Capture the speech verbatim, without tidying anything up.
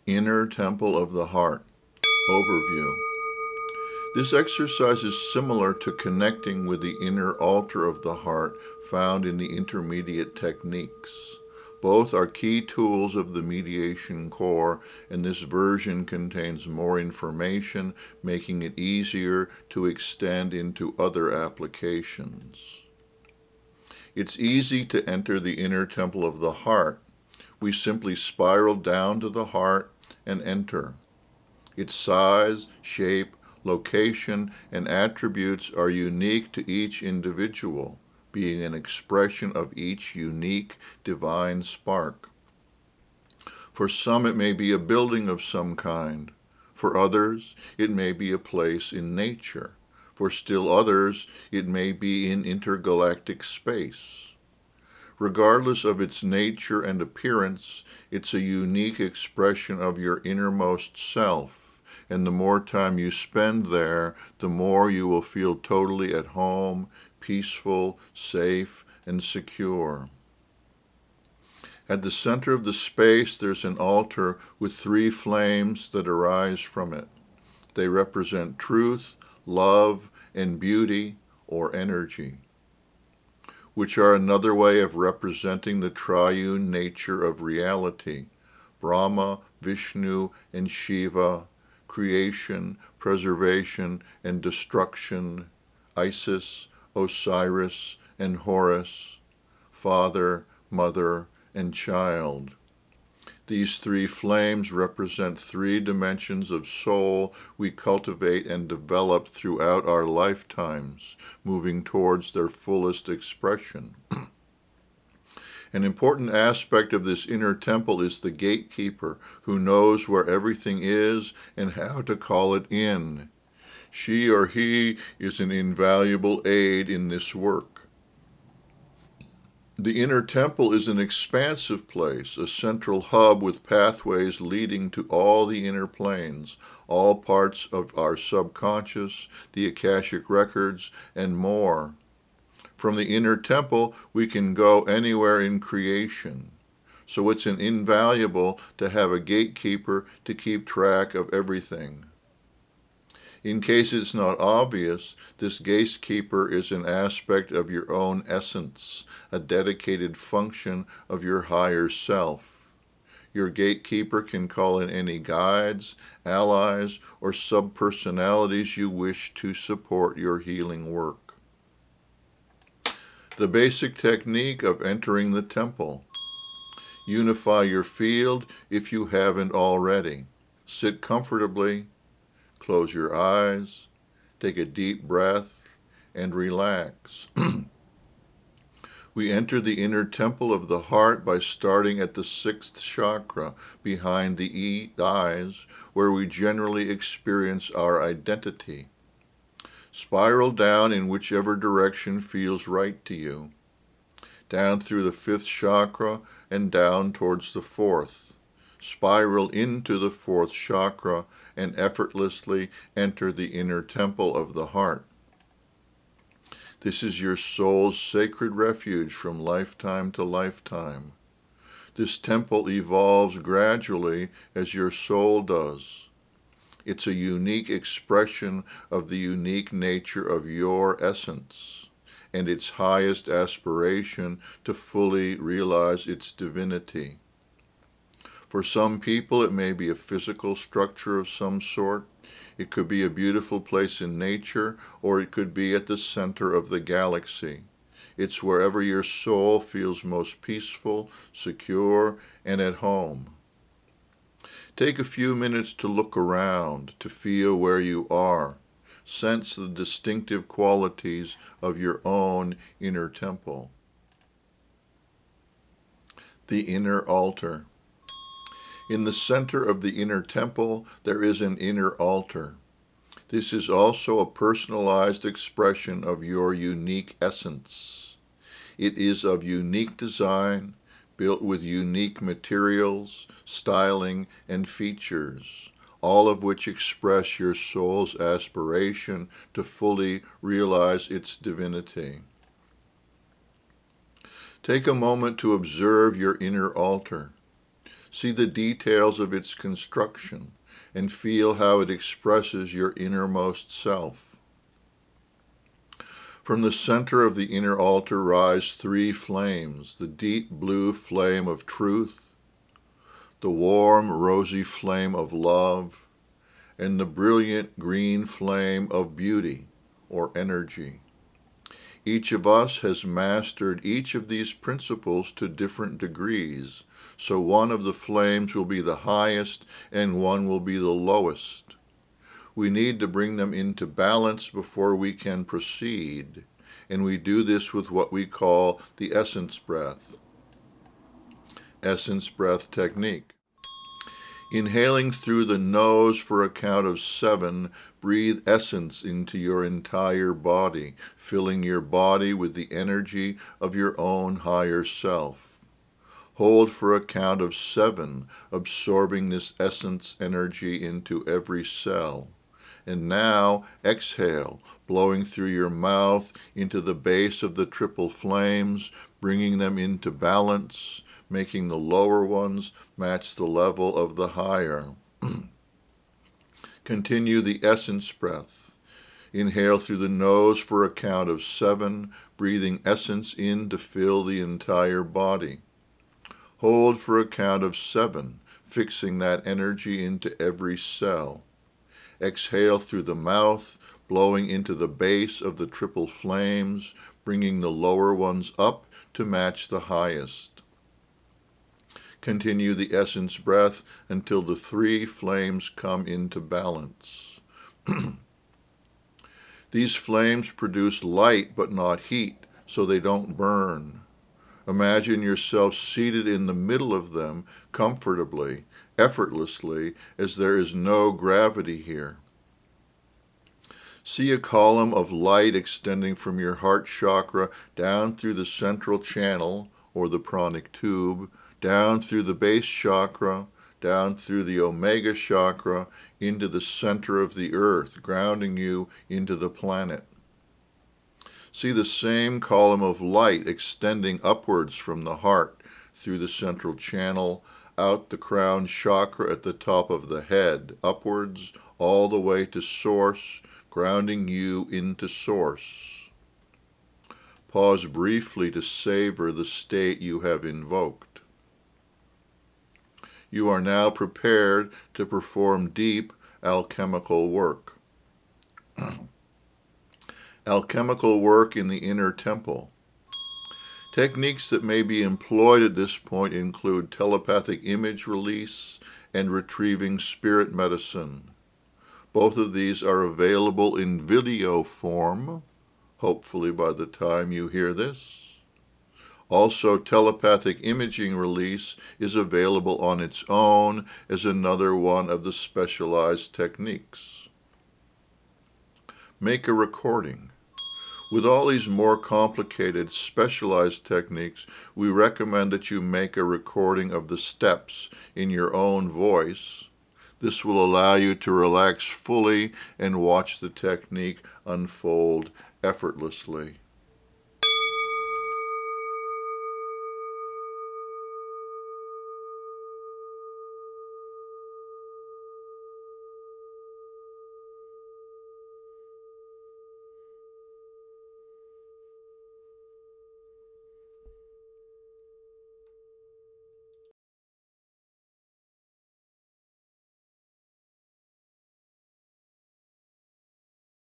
Inner Temple of the Heart. Overview. This exercise is similar to connecting with the inner altar of the heart found in the intermediate techniques. Both are key tools of the mediation core, and this version contains more information, making it easier to extend into other applications. It's easy to enter the inner temple of the heart. We simply spiral down to the heart and enter. Its size, shape, location, and attributes are unique to each individual, being an expression of each unique divine spark. For some, it may be a building of some kind. For others, it may be a place in nature. For still others, it may be in intergalactic space. Regardless of its nature and appearance, it's a unique expression of your innermost self, and the more time you spend there, the more you will feel totally at home, peaceful, safe, and secure. At the center of the space, there's an altar with three flames that arise from it. They represent truth, love, and beauty, or energy, which are another way of representing the triune nature of reality: Brahma, Vishnu, and Shiva, creation, preservation, and destruction, Isis, Osiris, and Horus, father, mother, and child. These three flames represent three dimensions of soul we cultivate and develop throughout our lifetimes, moving towards their fullest expression. An important aspect of this inner temple is the gatekeeper, who knows where everything is and how to call it in. She or he is an invaluable aid in this work. The inner temple is an expansive place, a central hub with pathways leading to all the inner planes, all parts of our subconscious, the Akashic records, and more. From the inner temple, we can go anywhere in creation. So it's an invaluable to have a gatekeeper to keep track of everything. In case it's not obvious, this gatekeeper is an aspect of your own essence, a dedicated function of your higher self. Your gatekeeper can call in any guides, allies, or subpersonalities you wish to support your healing work. The basic technique of entering the temple. Unify your field if you haven't already. Sit comfortably. Close your eyes, take a deep breath, and relax. We enter the inner temple of the heart by starting at the sixth chakra, behind the eyes, where we generally experience our identity. Spiral down in whichever direction feels right to you. Down through the fifth chakra and down towards the fourth. Spiral into the fourth chakra and effortlessly enter the inner temple of the heart. This is your soul's sacred refuge from lifetime to lifetime. This temple evolves gradually as your soul does. It's a unique expression of the unique nature of your essence and its highest aspiration to fully realize its divinity. For some people, it may be a physical structure of some sort. It could be a beautiful place in nature, or it could be at the center of the galaxy. It's wherever your soul feels most peaceful, secure, and at home. Take a few minutes to look around, to feel where you are. Sense the distinctive qualities of your own inner temple. The inner altar. In the center of the inner temple, there is an inner altar. This is also a personalized expression of your unique essence. It is of unique design, built with unique materials, styling, and features, all of which express your soul's aspiration to fully realize its divinity. Take a moment to observe your inner altar. See the details of its construction and feel how it expresses your innermost self. From the center of the inner altar rise three flames: the deep blue flame of truth, the warm rosy flame of love, and the brilliant green flame of beauty or energy. Each of us has mastered each of these principles to different degrees, so one of the flames will be the highest and one will be the lowest. We need to bring them into balance before we can proceed, and we do this with what we call the essence breath. Essence breath technique. Inhaling through the nose for a count of seven, breathe essence into your entire body, filling your body with the energy of your own higher self. Hold for a count of seven, absorbing this essence energy into every cell. And now exhale, blowing through your mouth into the base of the triple flames, bringing them into balance, making the lower ones match the level of the higher. Continue the essence breath. Inhale through the nose for a count of seven, breathing essence in to fill the entire body. Hold for a count of seven, fixing that energy into every cell. Exhale through the mouth, blowing into the base of the triple flames, bringing the lower ones up to match the highest. Continue the essence breath until the three flames come into balance. These flames produce light but not heat, so they don't burn. Imagine yourself seated in the middle of them comfortably, effortlessly, as there is no gravity here. See a column of light extending from your heart chakra down through the central channel, or the pranic tube, down through the base chakra, down through the omega chakra, into the center of the earth, grounding you into the planet. See the same column of light extending upwards from the heart, through the central channel, out the crown chakra at the top of the head, upwards, all the way to source, grounding you into source. Pause briefly to savor the state you have invoked. You are now prepared to perform deep alchemical work. Alchemical work in the inner temple. Techniques that may be employed at this point include telepathic image release and retrieving spirit medicine. Both of these are available in video form, hopefully by the time you hear this. Also, telepathic imaging release is available on its own as another one of the specialized techniques. Make a recording. With all these more complicated, specialized techniques, we recommend that you make a recording of the steps in your own voice. This will allow you to relax fully and watch the technique unfold effortlessly.